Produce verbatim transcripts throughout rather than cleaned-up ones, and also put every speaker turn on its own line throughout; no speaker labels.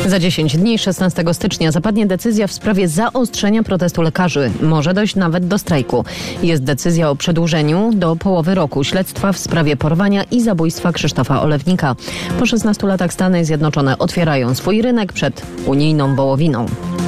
Za dziesięć dni, szesnastego stycznia, zapadnie decyzja w sprawie zaostrzenia protestu lekarzy. Może dojść nawet do strajku. Jest decyzja o przedłużeniu do połowy roku śledztwa w sprawie porwania i zabójstwa Krzysztofa Olewnika. Po szesnastu latach Stany Zjednoczone otwierają swój rynek przed unijną wołowiną.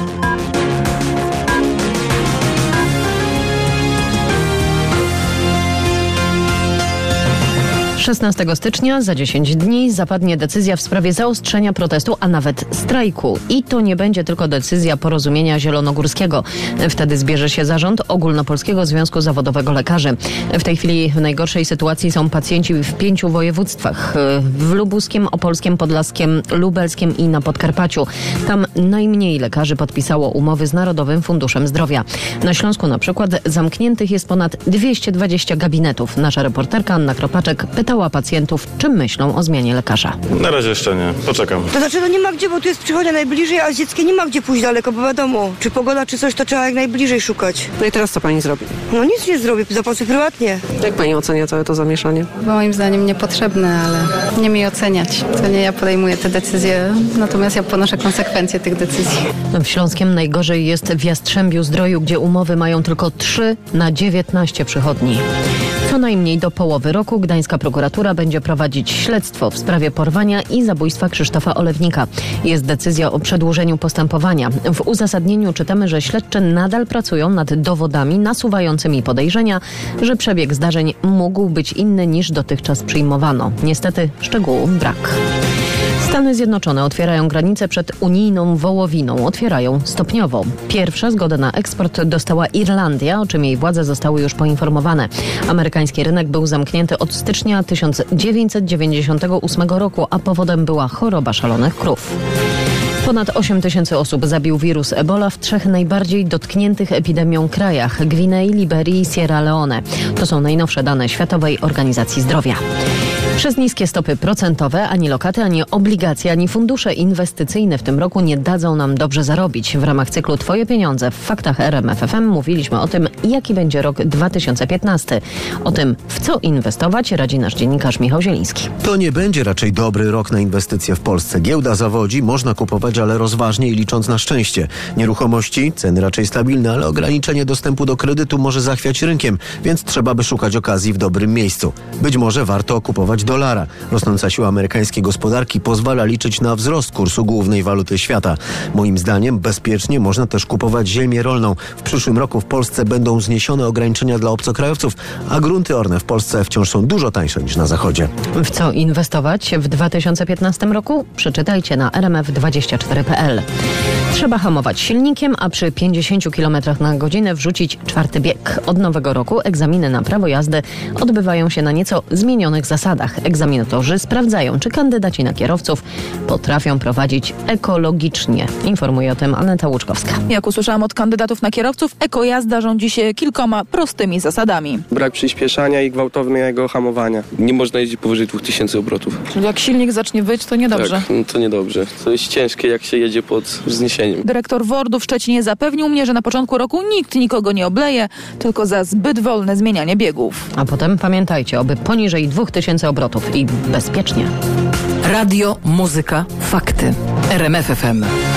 szesnastego stycznia, za dziesięć dni, zapadnie decyzja w sprawie zaostrzenia protestu, a nawet strajku. I to nie będzie tylko decyzja Porozumienia Zielonogórskiego. Wtedy zbierze się zarząd Ogólnopolskiego Związku Zawodowego Lekarzy. W tej chwili w najgorszej sytuacji są pacjenci w pięciu województwach. W lubuskim, opolskim, podlaskim, lubelskim i na Podkarpaciu. Tam najmniej lekarzy podpisało umowy z Narodowym Funduszem Zdrowia. Na Śląsku na przykład zamkniętych jest ponad dwieście dwadzieścia gabinetów. Nasza reporterka Anna Kropaczek pytała pacjentów, czym myślą o zmianie lekarza.
Na razie jeszcze nie. Poczekam.
To znaczy, no nie ma gdzie, bo tu jest przychodnia najbliżej, a z dzieckiem nie ma gdzie pójść daleko, bo wiadomo, czy pogoda, czy coś, to trzeba jak najbliżej szukać.
No i teraz co pani zrobi?
No nic nie zrobię, zapłacę prywatnie.
Jak pani ocenia całe to zamieszanie?
Moim zdaniem niepotrzebne, ale nie mi oceniać. To nie ja podejmuję te decyzje, natomiast ja ponoszę konsekwencje tych decyzji.
W Śląskiem najgorzej jest w Jastrzębiu-Zdroju, gdzie umowy mają tylko trzy na dziewiętnaście przychodni. Co najmniej do połowy roku gdańska prokuratura będzie prowadzić śledztwo w sprawie porwania i zabójstwa Krzysztofa Olewnika. Jest decyzja o przedłużeniu postępowania. W uzasadnieniu czytamy, że śledczy nadal pracują nad dowodami nasuwającymi podejrzenia, że przebieg zdarzeń mógł być inny niż dotychczas przyjmowano. Niestety szczegółów brak. Stany Zjednoczone otwierają granice przed unijną wołowiną. Otwierają stopniowo. Pierwsza zgodę na eksport dostała Irlandia, o czym jej władze zostały już poinformowane. Amerykański rynek był zamknięty od stycznia tysiąc dziewięćset dziewięćdziesiątego ósmego roku, a powodem była choroba szalonych krów. Ponad osiem tysięcy osób zabił wirus Ebola w trzech najbardziej dotkniętych epidemią krajach – Gwinei, Liberii i Sierra Leone. To są najnowsze dane Światowej Organizacji Zdrowia. Przez niskie stopy procentowe ani lokaty, ani obligacje, ani fundusze inwestycyjne w tym roku nie dadzą nam dobrze zarobić. W ramach cyklu Twoje pieniądze w faktach R M F F M mówiliśmy o tym, jaki będzie rok dwa tysiące piętnasty. O tym, w co inwestować, radzi nasz dziennikarz Michał Zieliński.
To nie będzie raczej dobry rok na inwestycje w Polsce. Giełda zawodzi, można kupować, ale rozważnie i licząc na szczęście. Nieruchomości, ceny raczej stabilne, ale ograniczenie dostępu do kredytu może zachwiać rynkiem, więc trzeba by szukać okazji w dobrym miejscu. Być może warto kupować dolara. Rosnąca siła amerykańskiej gospodarki pozwala liczyć na wzrost kursu głównej waluty świata. Moim zdaniem bezpiecznie można też kupować ziemię rolną. W przyszłym roku w Polsce będą zniesione ograniczenia dla obcokrajowców, a grunty orne w Polsce wciąż są dużo tańsze niż na zachodzie.
W co inwestować w dwa tysiące piętnastym roku? Przeczytajcie na r m f dwadzieścia cztery kropka p l. Trzeba hamować silnikiem, a przy pięćdziesięciu kilometrach na godzinę wrzucić czwarty bieg. Od nowego roku egzaminy na prawo jazdy odbywają się na nieco zmienionych zasadach. Egzaminatorzy sprawdzają, czy kandydaci na kierowców potrafią prowadzić ekologicznie. Informuje o tym Aneta Łuczkowska.
Jak usłyszałam od kandydatów na kierowców, ekojazda rządzi się kilkoma prostymi zasadami.
Brak przyspieszania i gwałtownego hamowania. Nie można jeździć powyżej dwóch tysięcy obrotów.
Czyli jak silnik zacznie wyć, to niedobrze.
Tak, no to niedobrze. To jest ciężkie, jak się jedzie pod wzniesieniem.
Dyrektor WORD-u w Szczecinie zapewnił mnie, że na początku roku nikt nikogo nie obleje, tylko za zbyt wolne zmienianie biegów.
A potem pamiętajcie, oby poniżej dwóch tysięcy obrotów i bezpiecznie.
Radio, muzyka, fakty. R M F F M.